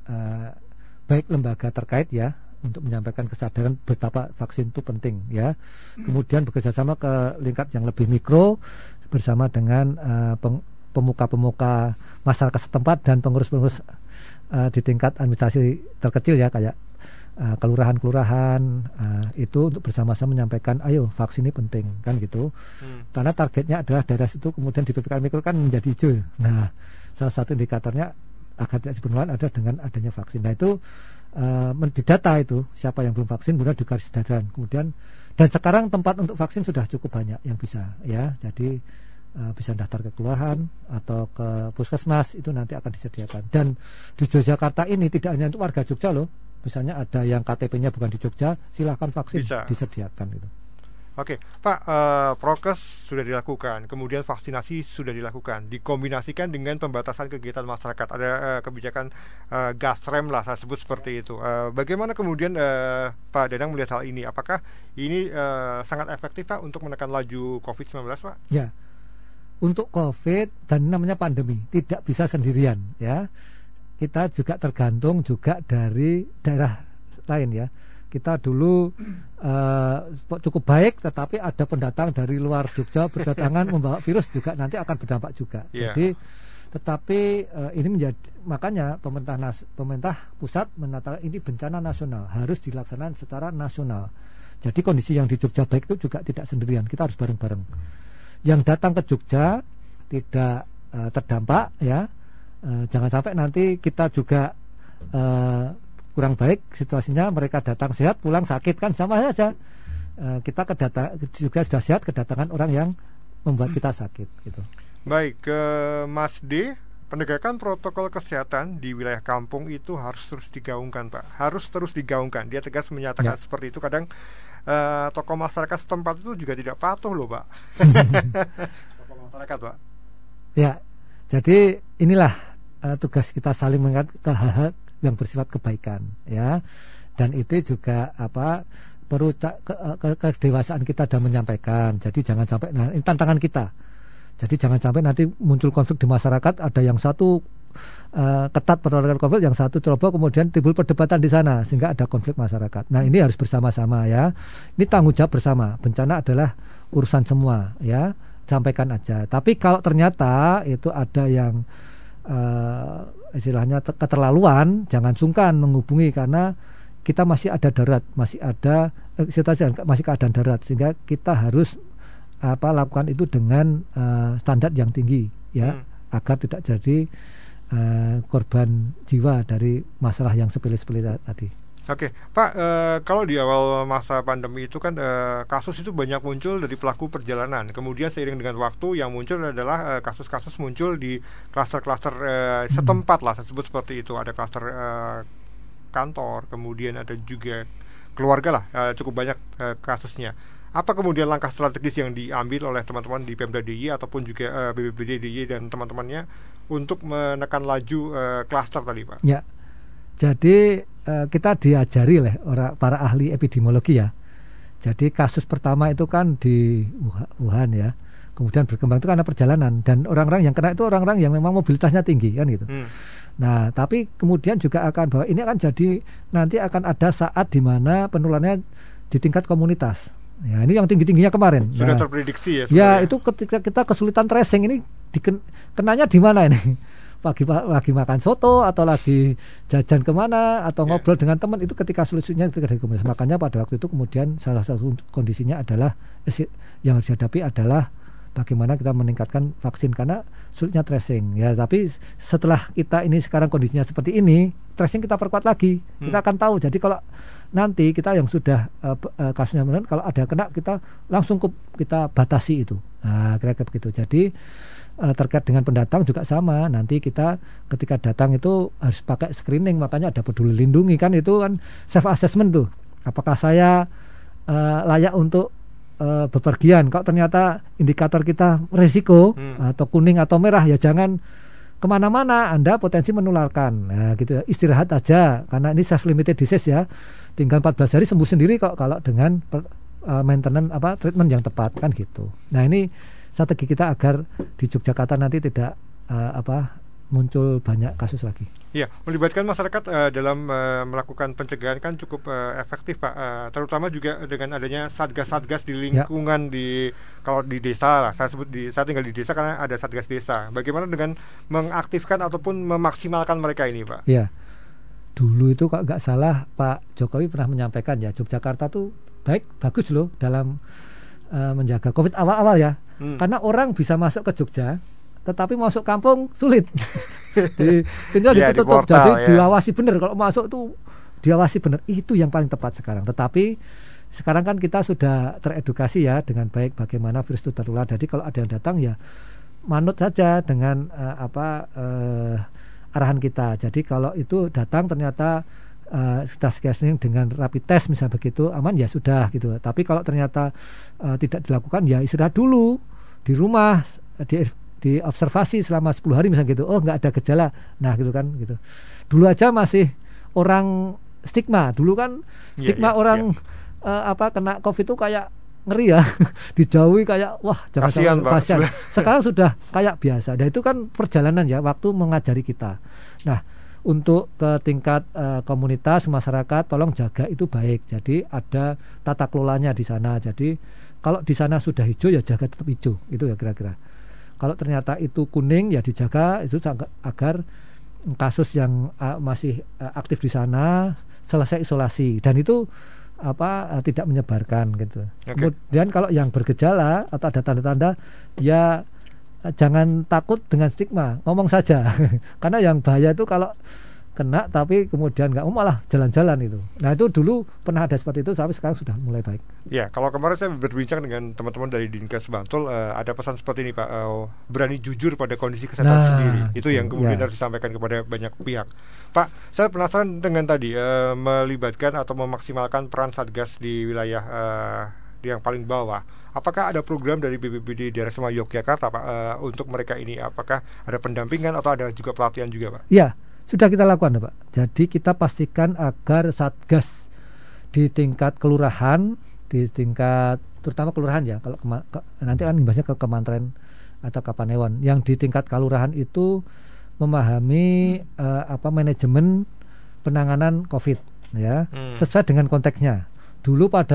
baik lembaga terkait ya untuk menyampaikan kesadaran betapa vaksin itu penting ya. Kemudian bekerjasama ke lingkar yang lebih mikro bersama dengan pemuka-pemuka masyarakat setempat dan pengurus-pengurus di tingkat administrasi terkecil ya, kayak kelurahan-kelurahan itu untuk bersama-sama menyampaikan ayo vaksin ini penting kan gitu. Karena targetnya adalah daerah situ kemudian di PPKM mikro kan menjadi hijau. Nah, salah satu indikatornya agar tidak penularan ada dengan adanya vaksin. Nah, itu di data itu siapa yang belum vaksin kemudian digaris dadan. Kemudian dan sekarang tempat untuk vaksin sudah cukup banyak yang bisa ya. Jadi bisa daftar ke kelurahan atau ke puskesmas, itu nanti akan disediakan. Dan di Yogyakarta ini tidak hanya untuk warga Jogja loh. Misalnya ada yang KTP-nya bukan di Jogja, silahkan vaksin bisa disediakan gitu. Oke, Pak, prokes sudah dilakukan, kemudian vaksinasi sudah dilakukan, dikombinasikan dengan pembatasan kegiatan masyarakat. Ada kebijakan gas rem lah, saya sebut seperti itu. Bagaimana kemudian Pak Danang melihat hal ini? Apakah ini sangat efektif, Pak, untuk menekan laju COVID-19, Pak? Ya, untuk COVID dan namanya pandemi tidak bisa sendirian, ya. Kita juga tergantung juga dari daerah lain ya. Kita dulu cukup baik, tetapi ada pendatang dari luar Jogja berdatangan membawa virus juga nanti akan berdampak juga. Yeah. Jadi, tetapi ini menjadi makanya pemerintah pusat menetapkan ini bencana nasional harus dilaksanakan secara nasional. Jadi kondisi yang di Jogja baik itu juga tidak sendirian, kita harus bareng-bareng. Yang datang ke Jogja tidak terdampak ya. Jangan sampai nanti kita juga kurang baik situasinya, mereka datang sehat pulang sakit, kan sama saja. Kita juga sudah sehat, kedatangan orang yang membuat kita sakit gitu. Baik, ke Mas D, penegakan protokol kesehatan di wilayah kampung itu harus terus digaungkan, Pak. Harus terus digaungkan. Dia tegas menyatakan seperti itu. Kadang tokoh masyarakat setempat itu juga tidak patuh loh, Pak. Tokoh masyarakat, Pak. Ya, jadi inilah tugas kita saling mengingat ke hal-hal yang bersifat kebaikan ya, dan itu juga perlu kedewasaan kita dalam menyampaikan. Jadi jangan sampai, nah ini tantangan kita, jadi jangan sampai nanti muncul konflik di masyarakat, ada yang satu ketat protokol COVID, yang satu ceroboh, kemudian timbul perdebatan di sana sehingga ada konflik masyarakat. Nah ini harus bersama-sama ya, ini tanggung jawab bersama. Bencana adalah urusan semua ya, sampaikan aja. Tapi kalau ternyata itu ada yang istilahnya keterlaluan, jangan sungkan menghubungi, karena kita masih ada darurat, masih ada situasi masih keadaan darurat, sehingga kita harus lakukan itu dengan standar yang tinggi ya, agar tidak jadi korban jiwa dari masalah yang sepele-sepele tadi. Oke, Pak, kalau di awal masa pandemi itu kan kasus itu banyak muncul dari pelaku perjalanan. Kemudian seiring dengan waktu yang muncul adalah kasus-kasus muncul di klaster-klaster setempat lah, saya sebut seperti itu. Ada klaster kantor, kemudian ada juga keluarga lah, cukup banyak kasusnya. Apa kemudian langkah strategis yang diambil oleh teman-teman di Pemda DIY ataupun juga BPBD DIY dan teman-temannya untuk menekan laju klaster tadi, Pak? Ya, jadi kita diajari oleh para ahli epidemiologi ya. Jadi kasus pertama itu kan di Wuhan ya, kemudian berkembang itu karena perjalanan, dan orang-orang yang kena itu orang-orang yang memang mobilitasnya tinggi kan gitu. Nah, tapi kemudian juga akan bahwa ini akan jadi nanti akan ada saat di mana penularannya di tingkat komunitas. Ya, ini yang tinggi-tingginya kemarin. Sudah terprediksi ya. Ya, itu ketika kita kesulitan tracing ini kenanya di mana ini? Lagi makan soto atau lagi jajan kemana atau ngobrol dengan teman, itu ketika sulit-sulitnya ketika dari komunitas. Makanya pada waktu itu kemudian salah satu kondisinya adalah yang harus dihadapi adalah bagaimana kita meningkatkan vaksin karena sulitnya tracing ya. Tapi setelah kita ini sekarang kondisinya seperti ini, tracing kita perkuat lagi. Kita akan tahu. Jadi kalau nanti kita yang sudah kasusnya benar, kalau ada kena kita langsung kita batasi itu. Nah, kira-kira begitu. Jadi terkait dengan pendatang juga sama. Nanti kita ketika datang itu harus pakai screening, makanya ada Peduli Lindungi kan, itu kan self assessment tuh. Apakah saya layak untuk bepergian? Kalau ternyata indikator kita risiko atau kuning atau merah, ya jangan kemana-mana, Anda potensi menularkan. Nah, gitu ya. Istirahat aja, karena ini self limited disease ya. Tinggal 14 hari sembuh sendiri kok kalau dengan maintenance treatment yang tepat kan gitu. Nah, ini strategi kita agar di Yogyakarta nanti tidak muncul banyak kasus lagi. Ya, melibatkan masyarakat dalam melakukan pencegahan kan cukup efektif, Pak. Terutama juga dengan adanya satgas-satgas di lingkungan kalau di desa lah. Saya tinggal di desa karena ada satgas desa. Bagaimana dengan mengaktifkan ataupun memaksimalkan mereka ini, Pak? Ya, dulu itu kalau nggak salah Pak Jokowi pernah menyampaikan ya, Yogyakarta tuh bagus loh dalam menjaga COVID awal-awal ya. Karena orang bisa masuk ke Jogja, tetapi masuk kampung sulit. Tinggal ditutup, jadi diawasi benar. Kalau masuk tuh diawasi benar. Itu yang paling tepat sekarang. Tetapi sekarang kan kita sudah teredukasi ya dengan baik bagaimana virus itu tertular. Jadi kalau ada yang datang ya manut saja dengan arahan kita. Jadi kalau itu datang ternyata kita screening dengan rapid test misalnya begitu aman ya sudah gitu. Tapi kalau ternyata tidak dilakukan ya istirahat dulu di rumah, di observasi selama 10 hari misalnya gitu. Oh, nggak ada gejala. Nah, gitu kan gitu. Dulu aja masih orang stigma. Dulu kan stigma orang kena COVID itu kayak ngeri ya. Dijauhi kayak wah jangan kasihan. Sekarang sudah kayak biasa. Dan itu kan perjalanan ya, waktu mengajari kita. Nah, untuk ke tingkat komunitas masyarakat tolong jaga itu baik. Jadi ada tata kelolanya di sana. Jadi kalau di sana sudah hijau ya jaga tetap hijau. Itu ya kira-kira. Kalau ternyata itu kuning ya dijaga itu agar kasus yang masih aktif di sana selesai isolasi dan itu tidak menyebarkan gitu. Kemudian kalau yang bergejala atau ada tanda-tanda ya jangan takut dengan stigma, ngomong saja. Karena yang bahaya itu kalau kena tapi kemudian nggak malah jalan-jalan itu. Nah itu dulu pernah ada seperti itu, tapi sekarang sudah mulai baik. Ya, kalau kemarin saya berbincang dengan teman-teman dari Dinkes Bantul, ada pesan seperti ini Pak, berani jujur pada kondisi kesehatan sendiri. Itu yang kemudian harus disampaikan kepada banyak pihak. Pak, saya penasaran dengan tadi melibatkan atau memaksimalkan peran Satgas di wilayah yang paling bawah. Apakah ada program dari BPBD daerah Sema Yogyakarta Pak untuk mereka ini? Apakah ada pendampingan atau ada juga pelatihan juga Pak? Ya. Sudah kita lakukan Pak. Jadi kita pastikan agar Satgas di tingkat kelurahan, di tingkat terutama kelurahan ya, kalau nanti kan imbasnya ke Kementerian atau Kapanewon, yang di tingkat kelurahan itu memahami manajemen penanganan COVID ya, sesuai dengan konteksnya. Dulu pada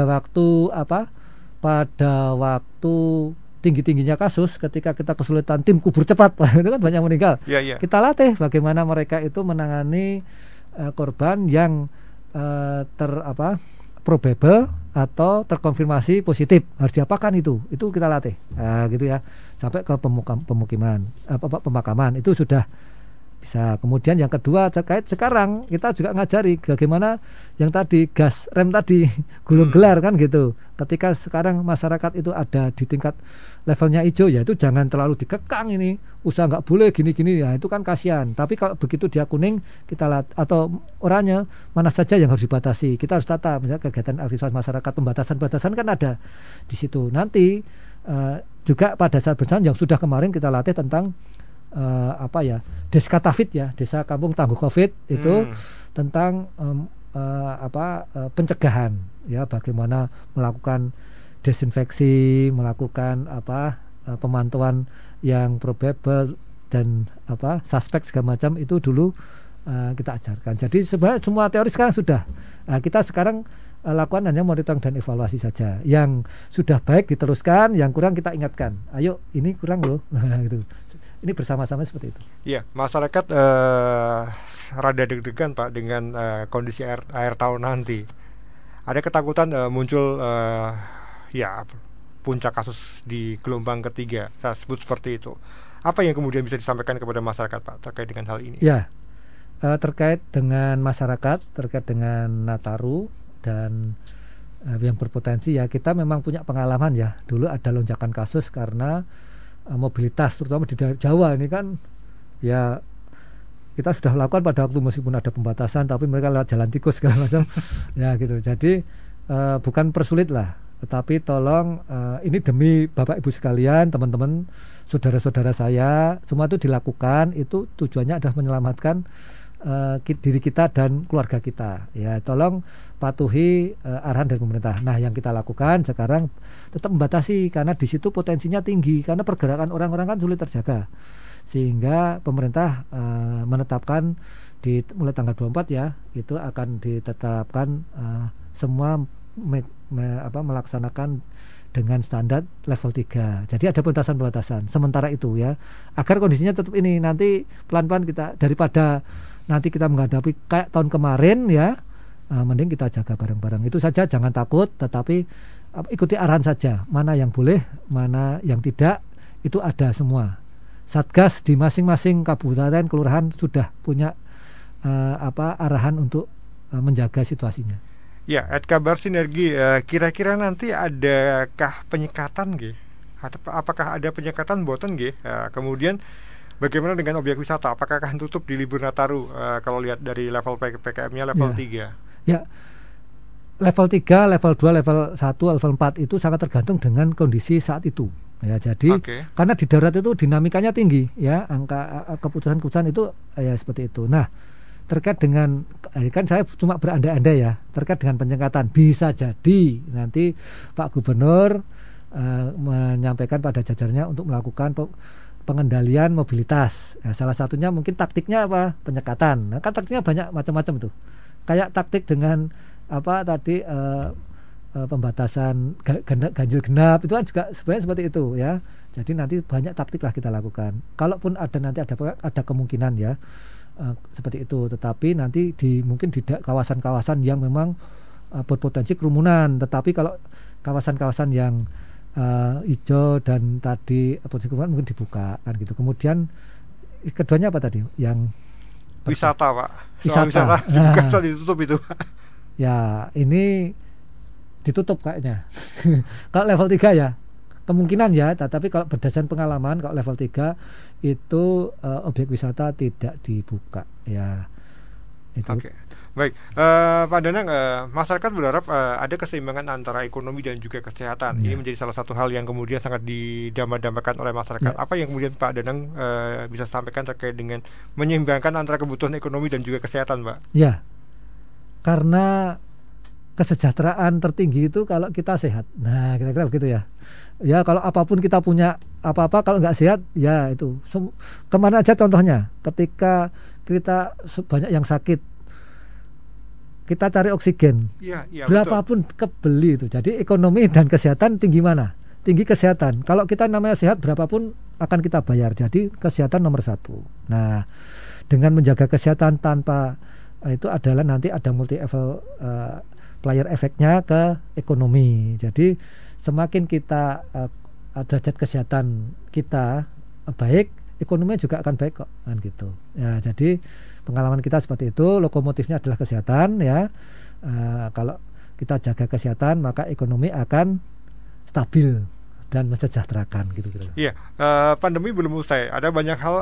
waktu tinggi-tingginya kasus, ketika kita kesulitan tim kubur cepat, itu kan banyak meninggal. Kita latih bagaimana mereka itu menangani korban yang probable atau terkonfirmasi positif. Harus diapakan itu kita latih. Gitu ya. Sampai ke pemakaman itu sudah bisa. Kemudian yang kedua terkait sekarang kita juga ngajari bagaimana yang tadi gas rem tadi gulung gelar kan gitu. Ketika sekarang masyarakat itu ada di tingkat levelnya hijau ya itu jangan terlalu dikekang ini usaha nggak boleh gini-gini ya itu kan kasihan. Tapi kalau begitu dia kuning kita atau oranye mana saja yang harus dibatasi. Kita harus tata misalnya kegiatan aktivitas masyarakat pembatasan-batasan kan ada di situ. Nanti juga pada saat bencana yang sudah kemarin kita latih tentang Deskatafit ya, Desa Kampung Tangguh COVID itu tentang pencegahan ya, bagaimana melakukan desinfeksi, melakukan pemantauan yang probable dan suspek segala macam itu dulu kita ajarkan. Jadi sebenarnya semua teori sekarang sudah kita sekarang lakukan hanya monitoring dan evaluasi saja. Yang sudah baik diteruskan, yang kurang kita ingatkan. Ayo ini kurang loh gitu. Ini bersama-sama seperti itu. Iya, masyarakat rada deg-degan Pak dengan kondisi air tahun nanti. Ada ketakutan muncul puncak kasus di gelombang ketiga. Saya sebut seperti itu. Apa yang kemudian bisa disampaikan kepada masyarakat Pak terkait dengan hal ini? Ya, terkait dengan masyarakat, terkait dengan Nataru dan yang berpotensi ya kita memang punya pengalaman ya. Dulu ada lonjakan kasus karena mobilitas terutama di daerah Jawa ini kan ya kita sudah lakukan pada waktu meskipun ada pembatasan, tapi mereka lewat jalan tikus segala macam. Ya gitu. Jadi bukan persulit lah, tetapi tolong ini demi Bapak Ibu sekalian, teman-teman, saudara-saudara saya, semua itu dilakukan, itu tujuannya adalah menyelamatkan diri kita dan keluarga kita. Ya, tolong patuhi arahan dari pemerintah. Nah, yang kita lakukan sekarang tetap membatasi karena di situ potensinya tinggi karena pergerakan orang-orang kan sulit terjaga. Sehingga pemerintah menetapkan mulai tanggal 24 ya, itu akan ditetapkan semua melaksanakan dengan standar level 3. Jadi ada pembatasan-pembatasan sementara itu ya, agar kondisinya tetap ini. Nanti pelan-pelan kita, daripada nanti kita menghadapi kayak tahun kemarin ya, mending kita jaga bareng-bareng. Itu saja, jangan takut, tetapi ikuti arahan saja. Mana yang boleh, mana yang tidak, itu ada semua. Satgas di masing-masing kabupaten kelurahan sudah punya arahan untuk menjaga situasinya. Ya, kabar sinergi, kira-kira nanti adakah penyekatan nggih? Apakah ada penyekatan boten nggih? Kemudian bagaimana dengan objek wisata? Apakah akan tutup di libur Nataru kalau lihat dari level PPKM-nya level 3? Ya. Level 3, level 2, level 1, level 4 itu sangat tergantung dengan kondisi saat itu. Ya, jadi karena di darat itu dinamikanya tinggi ya, angka keputusan-keputusan itu ya seperti itu. Nah, terkait dengan kan saya cuma berandai-andai ya, terkait dengan penyekatan bisa jadi nanti Pak Gubernur menyampaikan pada jajarnya untuk melakukan pengendalian mobilitas. Ya, salah satunya mungkin taktiknya apa? Penyekatan. Nah, kan taktiknya banyak macam-macam tuh. Kayak taktik dengan pembatasan ganjil genap itu kan juga sebenarnya seperti itu ya. Jadi nanti banyak taktik lah kita lakukan. Kalaupun nanti ada kemungkinan ya seperti itu, tetapi nanti mungkin di kawasan-kawasan yang memang berpotensi kerumunan. Tetapi kalau kawasan-kawasan yang hijau dan tadi potensi kerumunan mungkin dibuka kan gitu. Kemudian keduanya apa tadi? Yang wisata, Pak. Wisata dibuka atau ditutup itu? Ya, ini ditutup kayaknya. Kalau level 3 ya kemungkinan ya, tetapi kalau berdasarkan pengalaman kalau level 3 itu objek wisata tidak dibuka ya. Itu. Oke. Baik, Pak Danang, masyarakat berharap ada keseimbangan antara ekonomi dan juga kesehatan. Ini menjadi salah satu hal yang kemudian sangat didambakan oleh masyarakat. Apa yang kemudian Pak Danang bisa sampaikan terkait dengan menyeimbangkan antara kebutuhan ekonomi dan juga kesehatan, Pak? Ya, karena kesejahteraan tertinggi itu kalau kita sehat. Nah, kira-kira begitu ya. Ya, kalau apapun kita punya apa-apa, kalau nggak sehat, ya itu. Kemana aja contohnya, ketika kita banyak yang sakit, kita cari oksigen. Ya, berapapun kebeli itu. Jadi ekonomi dan kesehatan tinggi mana? Tinggi kesehatan. Kalau kita namanya sehat, berapapun akan kita bayar. Jadi kesehatan nomor 1. Nah, dengan menjaga kesehatan tanpa itu adalah nanti ada multi level player efeknya ke ekonomi. Jadi semakin kita derajat kesehatan kita baik, ekonominya juga akan baik kok kan gitu. Ya, jadi pengalaman kita seperti itu, lokomotifnya adalah kesehatan ya. Kalau kita jaga kesehatan maka ekonomi akan stabil dan mensejahterakan gitu. Iya, pandemi belum usai. Ada banyak hal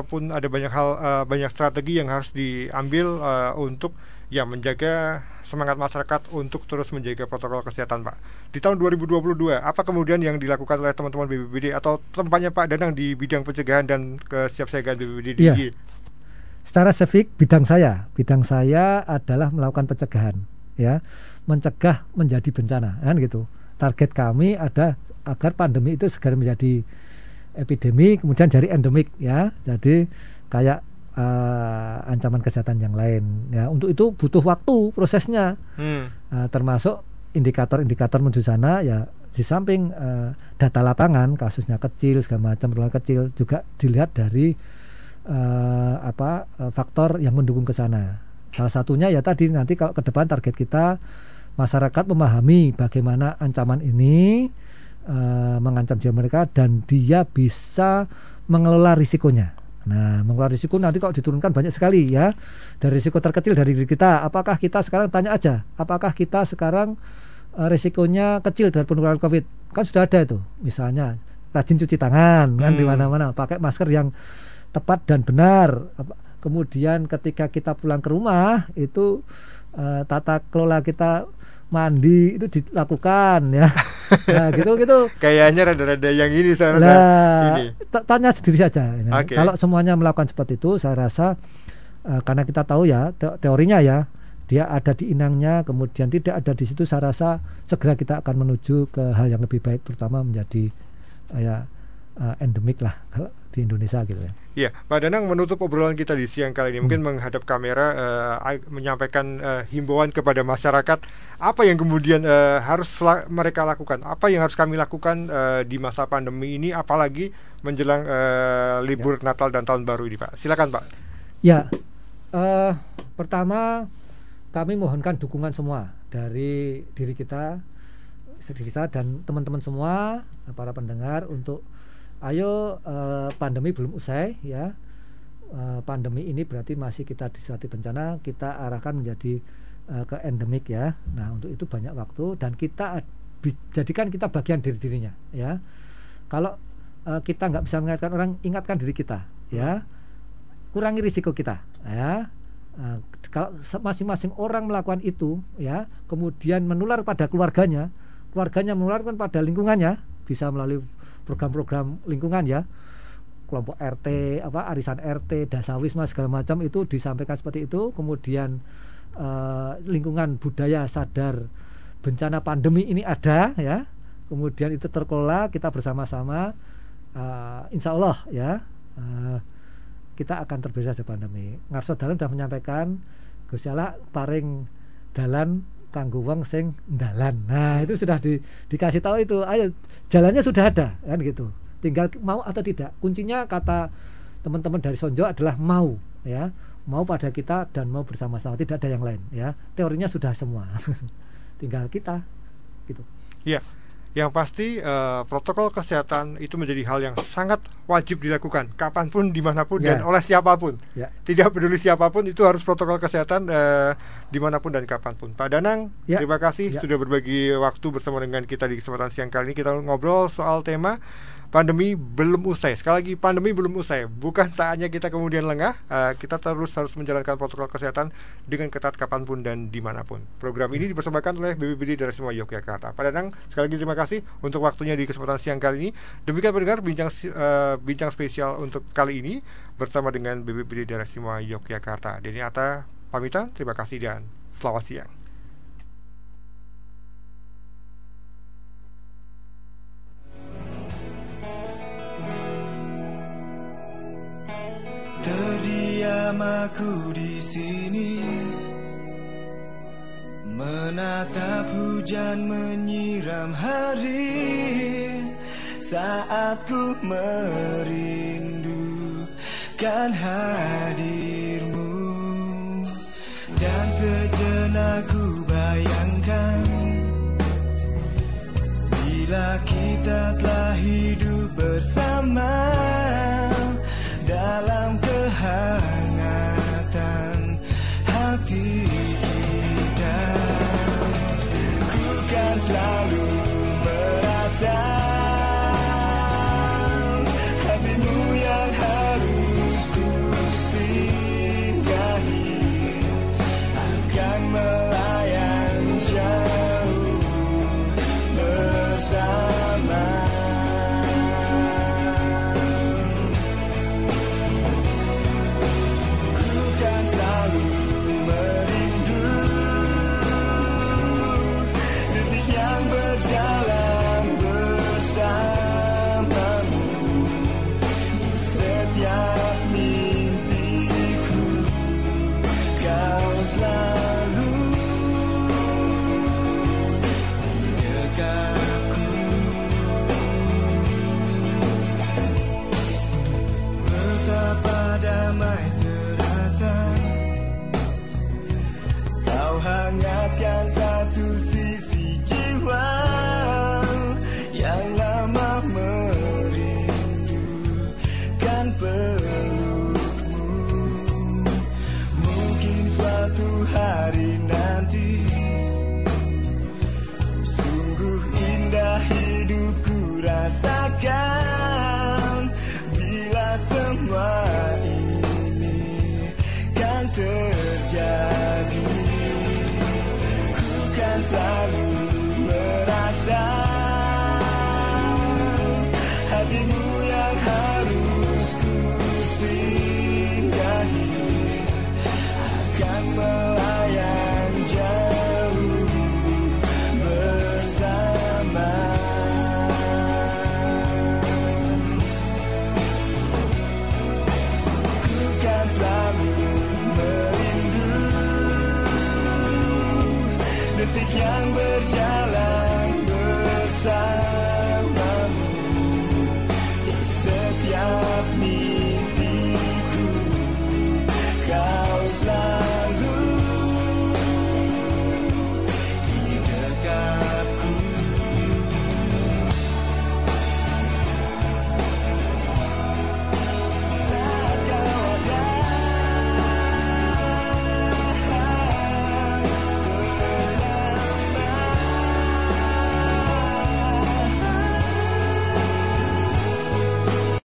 banyak strategi yang harus diambil untuk menjaga semangat masyarakat untuk terus menjaga protokol kesehatan, Pak. Di tahun 2022, apa kemudian yang dilakukan oleh teman-teman BPBD atau tempatnya Pak Danang di bidang pencegahan dan kesiapsiagaan BPBD di DIY? Secara spesifik bidang saya adalah melakukan pencegahan, ya, mencegah menjadi bencana, kan gitu. Target kami ada agar pandemi itu segera menjadi epidemi, kemudian jadi endemik, ya. Jadi kayak ancaman kesehatan yang lain. Ya, untuk itu butuh waktu prosesnya, termasuk indikator-indikator menuju sana. Ya, di samping data lapangan, kasusnya kecil, segala macam, peluang kecil, juga dilihat dari faktor yang mendukung ke sana. Salah satunya ya tadi, nanti kalau ke depan target kita masyarakat memahami bagaimana ancaman ini mengancam jiwa mereka dan dia bisa mengelola risikonya. Nah, mengelola risiko nanti kalau diturunkan banyak sekali ya. Dari risiko terkecil dari diri kita, apakah kita sekarang tanya aja, apakah kita sekarang risikonya kecil dari penularan COVID? Kan sudah ada itu. Misalnya rajin cuci tangan kan di mana-mana, pakai masker yang tepat dan benar. Kemudian ketika kita pulang ke rumah itu tata kelola kita mandi itu dilakukan ya. Nah, gitu. Kayaknya rada-rada yang ini saya ini. Tanya sendiri saja. Okay. Kalau semuanya melakukan seperti itu, saya rasa karena kita tahu ya teorinya ya, dia ada di inangnya, kemudian tidak ada di situ. Saya rasa segera kita akan menuju ke hal yang lebih baik, terutama menjadi endemik lah kalau di Indonesia gitu ya. Iya, Pak Danang, menutup obrolan kita di siang kali ini mungkin menghadap kamera menyampaikan himbauan kepada masyarakat apa yang kemudian harus mereka lakukan, apa yang harus kami lakukan di masa pandemi ini, apalagi menjelang libur Natal dan Tahun Baru ini, Pak. Silakan, Pak. Ya, pertama kami mohonkan dukungan semua dari diri kita dan teman-teman semua, para pendengar, untuk ayo, pandemi belum usai ya. Pandemi ini berarti masih kita disati bencana, kita arahkan menjadi ke endemik ya. Nah, untuk itu banyak waktu dan kita jadikan kita bagian dirinya ya. Kalau kita nggak bisa mengingatkan orang, ingatkan diri kita ya. Kurangi risiko kita ya. Kalau masing-masing orang melakukan itu ya, kemudian menular pada keluarganya menularkan pada lingkungannya, bisa melalui program-program lingkungan ya, kelompok RT, arisan RT, dasawisma segala macam itu disampaikan seperti itu. Kemudian lingkungan budaya sadar bencana pandemi ini ada ya, kemudian itu terkelola, kita bersama-sama, insya Allah ya, kita akan terbebas dari pandemi. Ngarso dalan sudah menyampaikan Gusti Allah paring dalan kanggo wong sing ndalan. Nah, itu sudah dikasih tahu itu. Ayo, jalannya sudah ada kan gitu. Tinggal mau atau tidak. Kuncinya kata teman-teman dari Sonjo adalah mau ya. Mau pada kita dan mau bersama-sama, tidak ada yang lain ya. Teorinya sudah semua. Tinggal kita gitu. Iya. Yang pasti protokol kesehatan itu menjadi hal yang sangat wajib dilakukan kapanpun, dimanapun dan oleh siapapun. Tidak peduli siapapun, itu harus protokol kesehatan dimanapun dan kapanpun. Pak Danang, terima kasih sudah berbagi waktu bersama dengan kita di kesempatan siang kali ini. Kita ngobrol soal tema pandemi belum usai. Sekali lagi, pandemi belum usai. Bukan saatnya kita kemudian lengah. Kita terus harus menjalankan protokol kesehatan dengan ketat kapanpun dan dimanapun. Program ini dipersembahkan oleh BPBD Darasima Yogyakarta. Pak Danang, sekali lagi terima kasih untuk waktunya di kesempatan siang kali ini. Demikian pendengar bincang spesial untuk kali ini bersama dengan BPBD Darasima Yogyakarta. Denny Atta pamitan, terima kasih dan selamat siang. Terdiam aku di sini, menatap hujan menyiram hari, saat ku merindukan hadirmu. Dan sejenak ku bayangkan, bila kita telah hidup bersama dalam kehangatan hati kita, ku kan selalu merasa hatimu yang harus ku singgahi, akan melayang jauh bersama. Hangatkan satu sisi jiwa yang lama merindukan pelukmu. Mungkin suatu hari nanti sungguh indah hidupku rasakan. kan selalu merasa hatimu yang harus ku singgahi, akan melayang jauh bersama. Ku kan selalu merindu detik yang berjalan